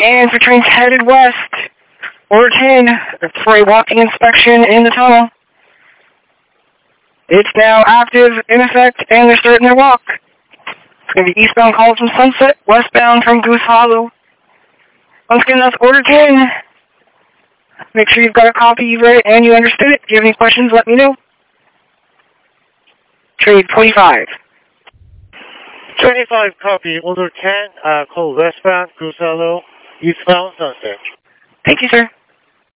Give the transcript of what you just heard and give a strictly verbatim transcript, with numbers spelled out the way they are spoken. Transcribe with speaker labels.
Speaker 1: And for trains headed west, Order ten, for a walking inspection in the tunnel. It's now active, in effect, and they're starting their walk. It's going to be eastbound calls from Sunset, westbound from Goose Hollow. Once again, that's Order ten. Make sure you've got a copy, you've read it, and you understood it. If you have any questions, let me know. Trade twenty-five.
Speaker 2: twenty-five copy, Order ten, uh, call westbound, Goose Hollow, eastbound Sunset.
Speaker 1: Thank you, sir.